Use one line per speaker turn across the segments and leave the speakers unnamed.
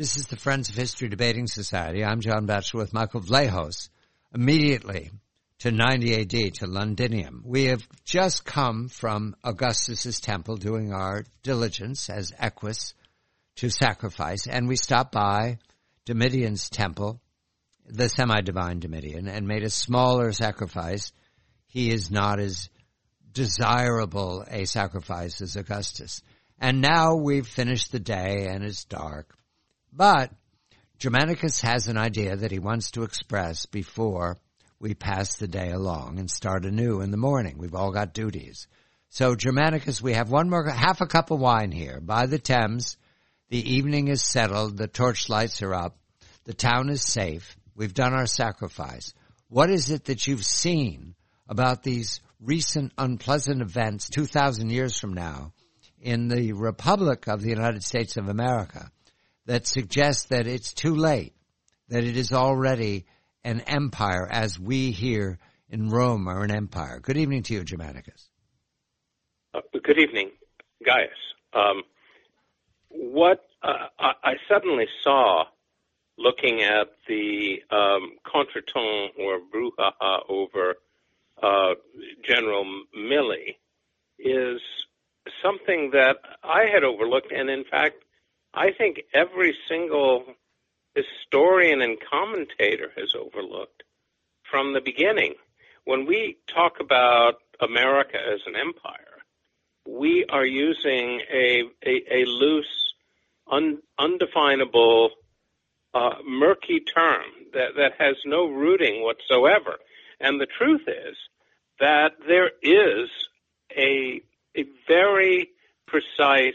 This is the Friends of History Debating Society. I'm John Batchelor with Michael Vlahos. Immediately to 90 AD, to Londinium. We have just come from Augustus's temple doing our diligence as equus to sacrifice, and we stopped by Domitian's temple, the semi-divine Domitian, and made a smaller sacrifice. He is not as desirable a sacrifice as Augustus. And now we've finished the day and it's dark. But Germanicus has an idea that he wants to express before we pass the day along and start anew in the morning. We've all got duties. So Germanicus, we have half a cup of wine here by the Thames. The evening is settled. The torchlights are up. The town is safe. We've done our sacrifice. What is it that you've seen about these recent unpleasant events 2,000 years from now in the Republic of the United States of America that suggests that it's too late, that it is already an empire as we here in Rome are an empire? Good evening to you, Germanicus.
Good evening, Gaius. What I suddenly saw looking at the contretemps or brouhaha over General Milley is something that I had overlooked, and in fact, I think every single historian and commentator has overlooked from the beginning. When we talk about America as an empire, we are using a loose, undefinable, murky term that has no rooting whatsoever. And the truth is that there is a very precise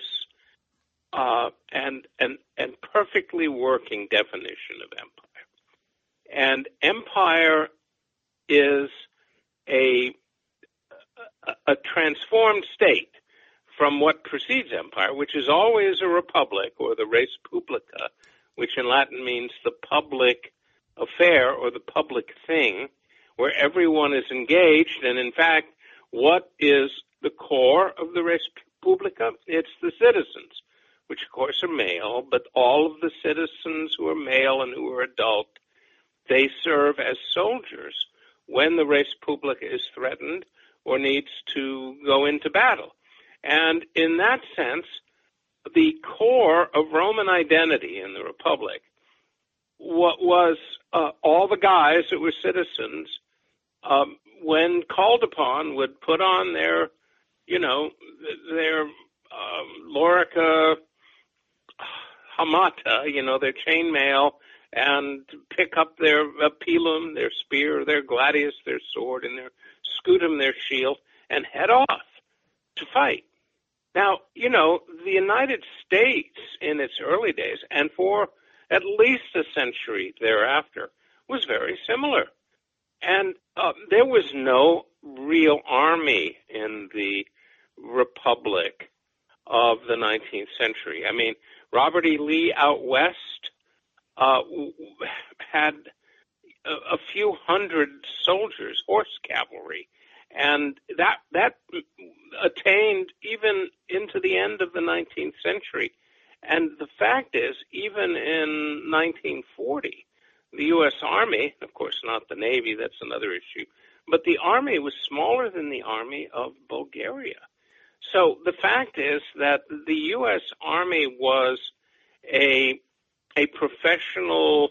and perfectly working definition of empire. And empire is a transformed state from what precedes empire, which is always a republic or the res publica, which in Latin means the public affair or the public thing, where everyone is engaged. And in fact, what is the core of the res publica? It's the citizens, which of course are male, but all of the citizens who are male and who are adult, they serve as soldiers when the res publica is threatened or needs to go into battle. And in that sense, the core of Roman identity in the Republic was all the guys that were citizens, when called upon, would put on their lorica hamata, their chainmail, and pick up their pilum, their spear, their gladius, their sword, and their scutum, their shield, and head off to fight. Now, the United States in its early days, and for at least a century thereafter, was very similar. And there was no real army in the Republic of the 19th century. I mean, Robert E. Lee out west had a few hundred soldiers, horse cavalry, and that attained even into the end of the 19th century. And the fact is, even in 1940, the U.S. Army, of course not the Navy, that's another issue, but the Army was smaller than the Army of Bulgaria. So the fact is that the U.S. Army was a professional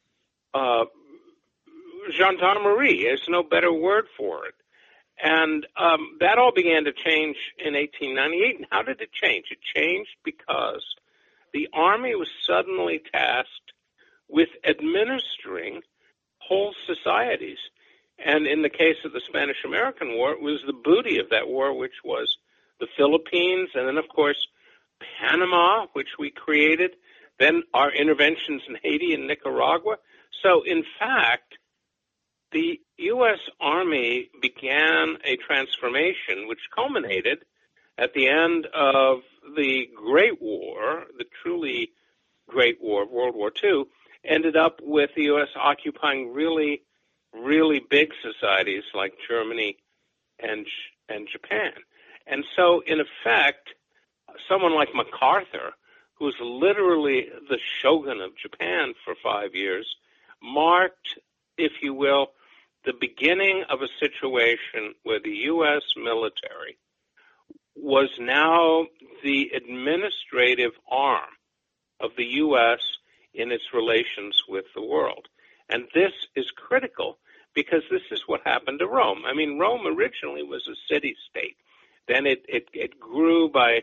gendarmerie. There's no better word for it. And that all began to change in 1898. And how did it change? It changed because the Army was suddenly tasked with administering whole societies. And in the case of the Spanish-American War, it was the booty of that war, which was the Philippines, and then, of course, Panama, which we created, then our interventions in Haiti and Nicaragua. So, in fact, the U.S. Army began a transformation which culminated at the end of the Great War, the truly Great War of World War II, ended up with the U.S. occupying really, really big societies like Germany and Japan. And so, in effect, someone like MacArthur, who was literally the shogun of Japan for 5 years, marked, if you will, the beginning of a situation where the U.S. military was now the administrative arm of the U.S. in its relations with the world. And this is critical because this is what happened to Rome. I mean, Rome originally was a city-state. Then it grew by,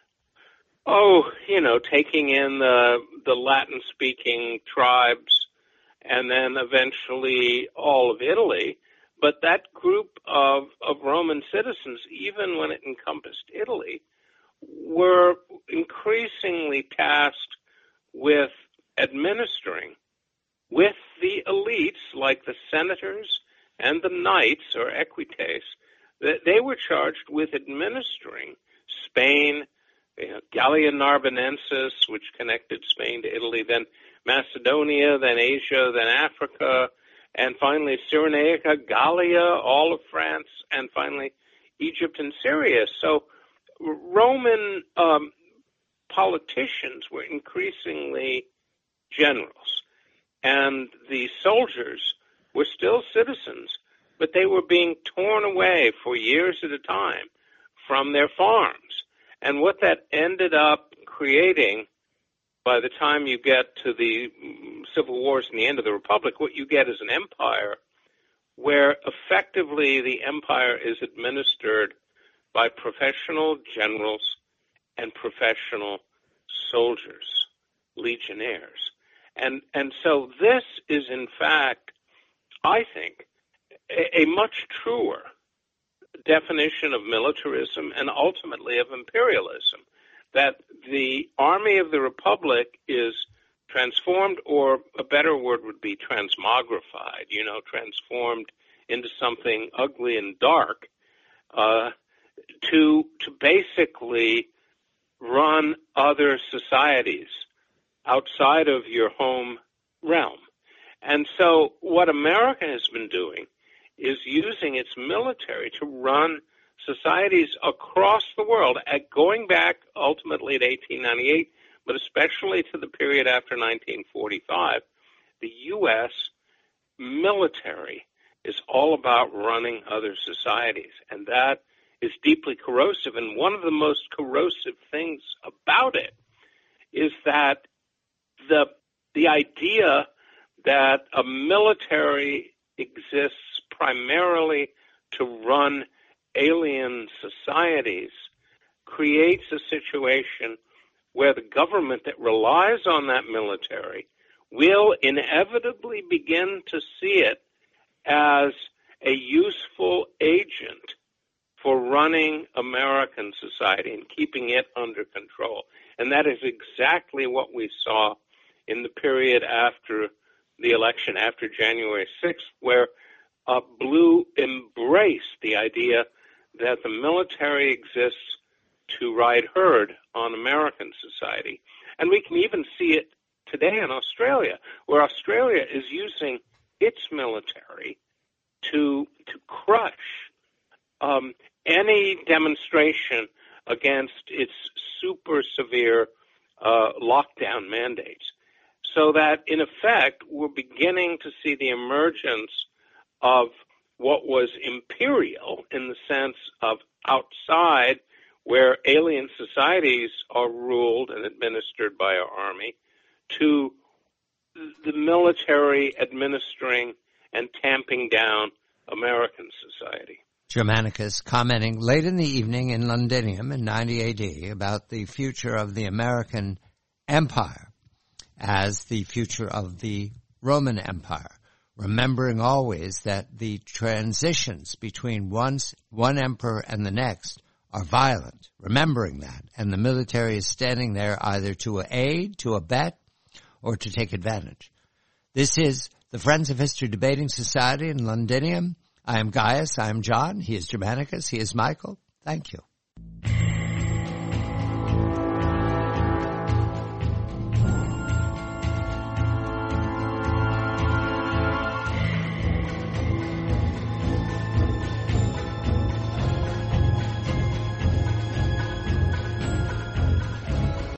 taking in the Latin-speaking tribes, and then eventually all of Italy. But that group of Roman citizens, even when it encompassed Italy, were increasingly tasked with administering with the elites, like the senators and the knights, or equites, that they were charged with administering Spain, Gallia Narbonensis, which connected Spain to Italy, then Macedonia, then Asia, then Africa, and finally Cyrenaica, Gallia, all of France, and finally Egypt and Syria. So Roman politicians were increasingly generals, and the soldiers were still citizens, but they were being torn away for years at a time from their farms. And what that ended up creating, by the time you get to the civil wars and the end of the Republic, what you get is an empire where effectively the empire is administered by professional generals and professional soldiers, legionnaires. And so this is, in fact, I think, a much truer definition of militarism and ultimately of imperialism, that the army of the Republic is transformed, or a better word would be transmogrified, transformed into something ugly and dark, to basically run other societies outside of your home realm. And so what America has been doing is using its military to run societies across the world, going back ultimately to 1898, but especially to the period after 1945. The U.S. military is all about running other societies, and that is deeply corrosive. And one of the most corrosive things about it is that the idea that a military exists primarily to run alien societies creates a situation where the government that relies on that military will inevitably begin to see it as a useful agent for running American society and keeping it under control. And that is exactly what we saw in the period after the election, after January 6th, where Blue embraced the idea that the military exists to ride herd on American society. And we can even see it today in Australia, where Australia is using its military to crush any demonstration against its super severe lockdown mandates. So that, in effect, we're beginning to see the emergence of what was imperial in the sense of outside, where alien societies are ruled and administered by our army, to the military administering and tamping down American society.
Germanicus commenting late in the evening in Londinium in 90 AD about the future of the American Empire as the future of the Roman Empire, remembering always that the transitions between one emperor and the next are violent, remembering that, and the military is standing there either to aid, to abet, or to take advantage. This is the Friends of History Debating Society in Londinium. I am Gaius, I am John, he is Germanicus, he is Michael. Thank you.